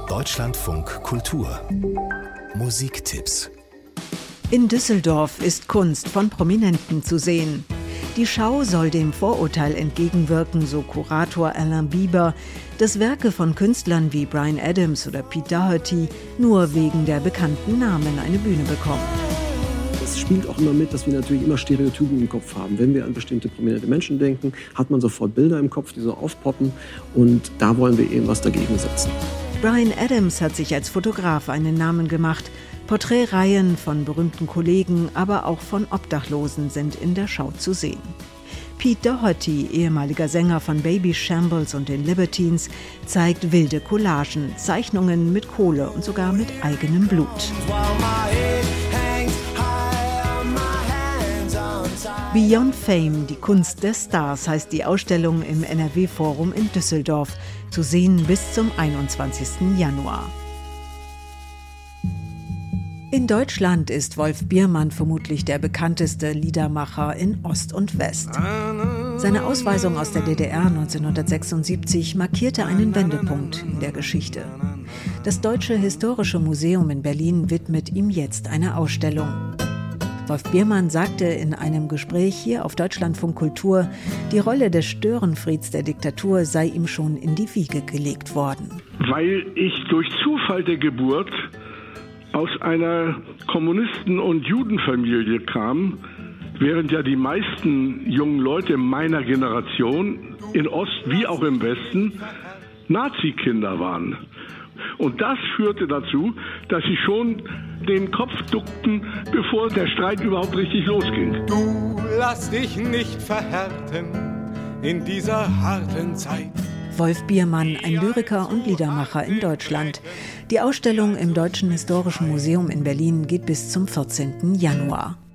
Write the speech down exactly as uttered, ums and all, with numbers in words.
Deutschlandfunk Kultur Musiktipps. In Düsseldorf ist Kunst von Prominenten zu sehen. Die Schau soll dem Vorurteil entgegenwirken, so Kurator Alain Bieber, dass Werke von Künstlern wie Bryan Adams oder Pete Doherty nur wegen der bekannten Namen eine Bühne bekommen. Es spielt auch immer mit, dass wir natürlich immer Stereotypen im Kopf haben. Wenn wir an bestimmte prominente Menschen denken, hat man sofort Bilder im Kopf, die so aufpoppen, und da wollen wir eben was dagegen setzen. Bryan Adams hat sich als Fotograf einen Namen gemacht. Porträtreihen von berühmten Kollegen, aber auch von Obdachlosen sind in der Schau zu sehen. Pete Doherty, ehemaliger Sänger von Baby Shambles und den Libertines, zeigt wilde Collagen, Zeichnungen mit Kohle und sogar mit eigenem Blut. Beyond Fame, die Kunst der Stars, heißt die Ausstellung im N R W-Forum in Düsseldorf. Zu sehen bis zum einundzwanzigsten Januar. In Deutschland ist Wolf Biermann vermutlich der bekannteste Liedermacher in Ost und West. Seine Ausweisung aus der D D R neunzehnhundertsechsundsiebzig markierte einen Wendepunkt in der Geschichte. Das Deutsche Historische Museum in Berlin widmet ihm jetzt eine Ausstellung. Wolf Biermann sagte in einem Gespräch hier auf Deutschlandfunk Kultur, die Rolle des Störenfrieds der Diktatur sei ihm schon in die Wiege gelegt worden. Weil ich durch Zufall der Geburt aus einer Kommunisten- und Judenfamilie kam, während ja die meisten jungen Leute meiner Generation in Ost wie auch im Westen Nazi-Kinder waren. Und das führte dazu, dass sie schon den Kopf duckten, bevor der Streit überhaupt richtig losging. Du lass dich nicht verhärten in dieser harten Zeit. Wolf Biermann, ein Lyriker und Liedermacher in Deutschland. Die Ausstellung im Deutschen Historischen Museum in Berlin geht bis zum vierzehnten Januar.